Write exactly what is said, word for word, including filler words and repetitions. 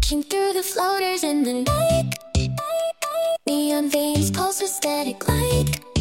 Watching through the floaters in the night. Neon veins pulse with static light.